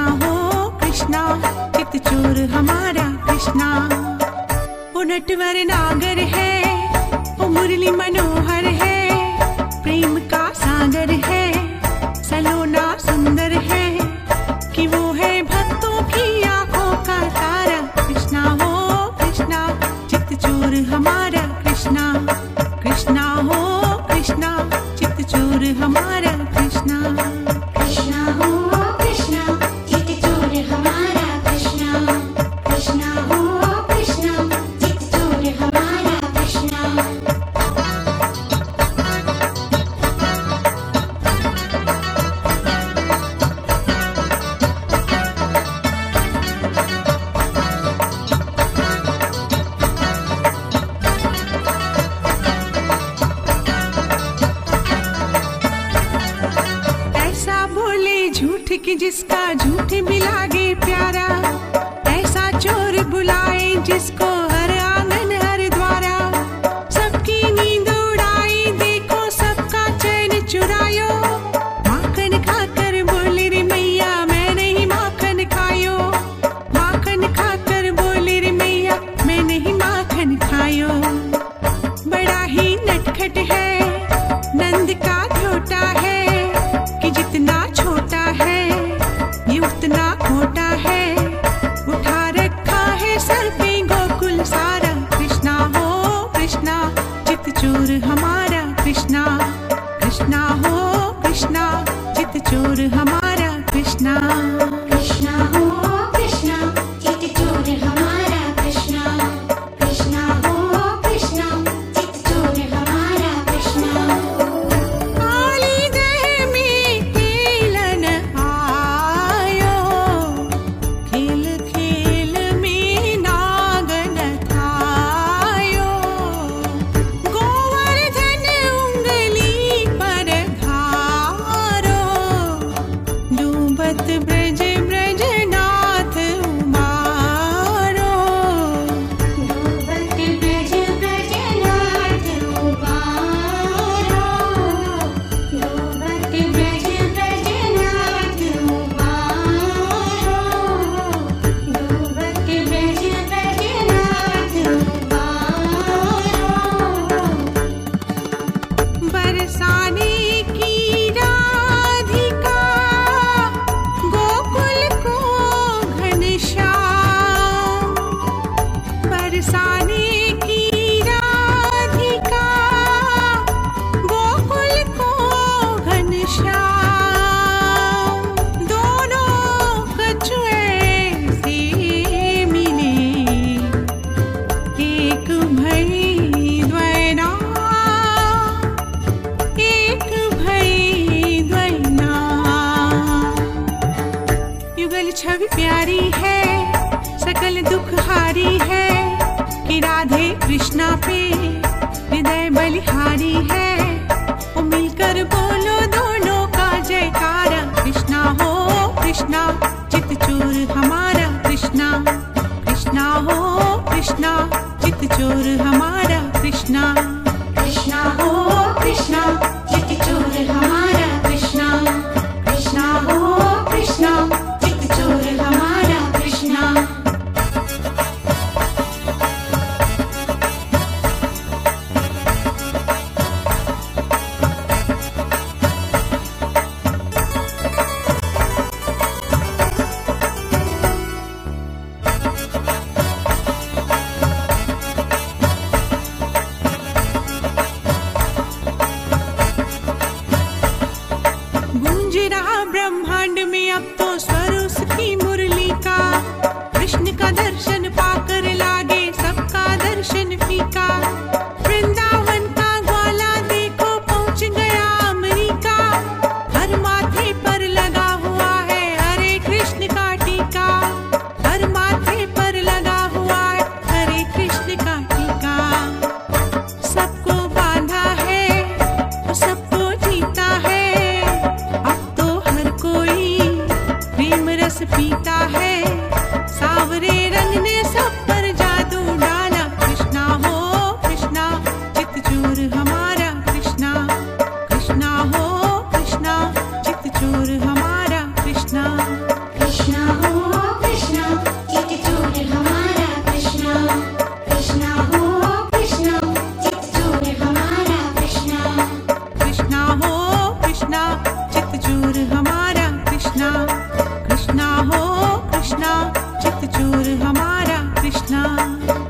हो कृष्णा, चित चोर हमारा कृष्णा। वो नटवर नागर है, वो मुरली मनोहर है, प्रेम का सागर है, सलोना सुंदर है, कि वो है भक्तों की आंखों का तारा। कृष्णा हो कृष्णा, चित चोर हमारा कृष्णा। कृष्णा हो कृष्णा, चित चोर हमारा कृष्णा। कृष्णा हो कृष्णा, चित चोर हमारा कृष्णा। कृष्णा हो कृष्णा, चित चोर हमारा कृष्णा। कि जिसका झूठ भी लागे प्यारा, ऐसा चोर बुलाए जिसको हर आंगन हर द्वारा। सबकी नींद उड़ाई, देखो सबका चैन चुरायो। माखन खाकर बोले रे मैया, मैं नहीं माखन खायो। माखन खाकर बोले रे मैया, मैं नहीं माखन खायो। बड़ा ही नटखट है नंद का छोटा है, कि जितना छोटा है ये उतना खोटा है। उठा रखा है सर पे गोकुल सारा। कृष्णा हो कृष्णा, चित चोर हमारा कृष्णा। कृष्णा हो कृष्णा, चित चोर हमारा कृष्णा। कृष्णा हो कृष्णा, चित चोर हमारा कृष्णा। कृष्णा हो कृष्णा, चित चोर हमारा कृष्णा। काली दह में खेलन आयो, खेल खेल में नागन थायो। गोवर्धन उंगली पर धारो, डूबत ब्रज ब्रजनाथ उमारो। डूबत ब्रज ब्रजनाथ उबारो। डूबत ब्रज ब्रजनाथ उबारो। डूबत ब्रज ब्रजनाथ उबारो। बरसाने की राधिका, गोकुल को घनश्याम। बरसाने की राधिका, गोकुल को घनश्याम। दोनों कछुए से मिले, एक भई द्वैना, एक भई द्वैना। युगल छवि प्यारी है, सकल दुख हारी है, कि राधे कृष्णा पे हृदय बलिहारी है। ओ मिलकर बोलो दोनों का जयकारा। कृष्णा हो कृष्णा, चित चोर हमारा कृष्णा। कृष्णा हो कृष्णा, चित चोर हमारा कृष्णा। कृष्णा हो कृष्णा, चित चोर हमारा कृष्णा। कृष्णा हो कृष्णा, चित चोर हमारा कृष्णा। गूंज रहा ब्रह्मांड में अब तो स्वर उसकी मुरली का। कृष्ण का दर्शन पाकर लागे सबका दर्शन फीका। वृंदावन का ग्वाला देखो पहुंच गया अमेरिका। हर माथे पर लगा हुआ है हरे कृष्ण का टीका। हर माथे पर लगा हुआ है हरे कृष्ण का टीका। सबको बांधा है और सबको जीता है, अब तो हर कोई प्रेम रस पीता है। सावरे रंग ने सब पर जादू डाला। कृष्णा हो कृष्णा, चित चोर हमारा कृष्णा। कृष्णा हो कृष्णा, चित चोर हमारा कृष्णा। कृष्णा चित चोर हमारा कृष्णा।